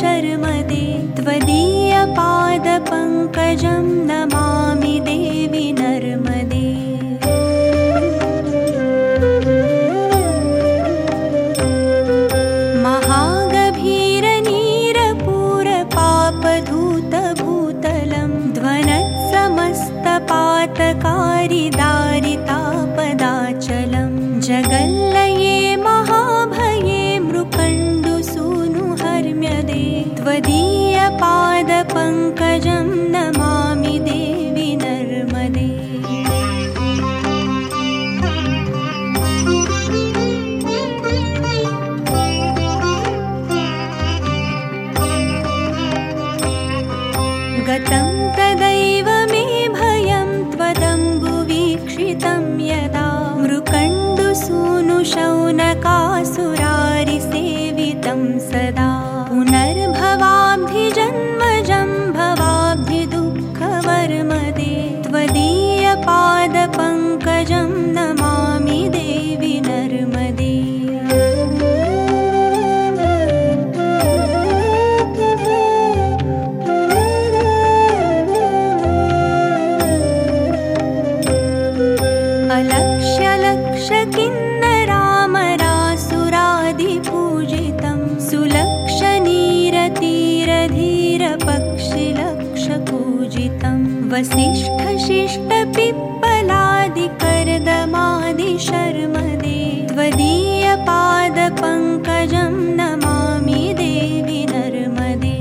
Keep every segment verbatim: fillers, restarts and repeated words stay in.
शर्मदे त्वदीयपादपङ्कजं नमामि देवि नर्मदे। महागभीरनीरपूरपापधूतभूतलं ध्वनत्समस्तपातकारि दारितापदाचलं जगल्लये महाभये मृकण्डुसूनुहर्म्यदे त्वदीयपादपङ्कजं नमामि देवि नर्मदे। गतं तदैव मे भयं त्वदम्बुवीक्षितं यदा मृकण्डुसूनुशौनकासुरारिसेवितं सदा पुनर्भवाब्धिजन्मजं भवाब्धिदुःखवर्मदे त्वदीयपादपङ्कजं नमामि देवि नर्मदे। अलक्ष्यलक्षकिन्नरामरासुरादिपूजितं सुलक्षणीरतीरधीरपक्षिलक्षपूजितं वसिष्ठशिष्टपिप्पलादिकर्दमादिशर्मदे त्वदीयपादपङ्कजं नमामि देवि नर्मदे।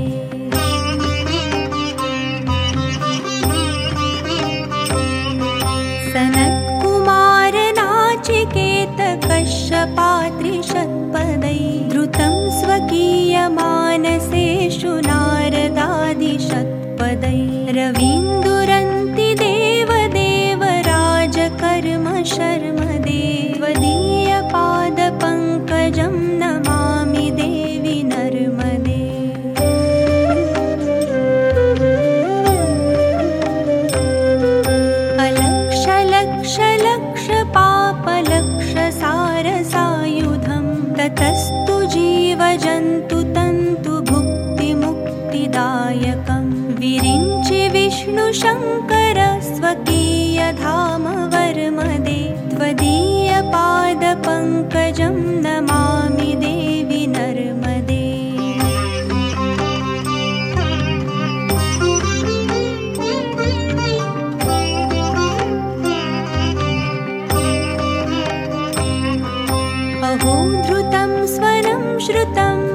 सनत्कुमारनाचिकेतकश्यपात्रिषत्पदै धृतं स्वकीयमानसेषु नारदादिशत्पदै रवीन्दुरन्ति देवदेवराजकर्म शर्मदे त्वदीयपादपङ्कजं नमामि देवि नर्मदे। अलक्षलक्षलक्षपापलक्षसारसायुधं ततस्तु जीवजन्तु तन्तु भुक्तिमुक्तिदायकं विरिञ्चि विष्णुशङ्कर स्वकीयधाम वर्मदे त्वदीयपादपङ्कजं नमामि देवि नर्मदे। अहो धृतं स्वनं श्रुतं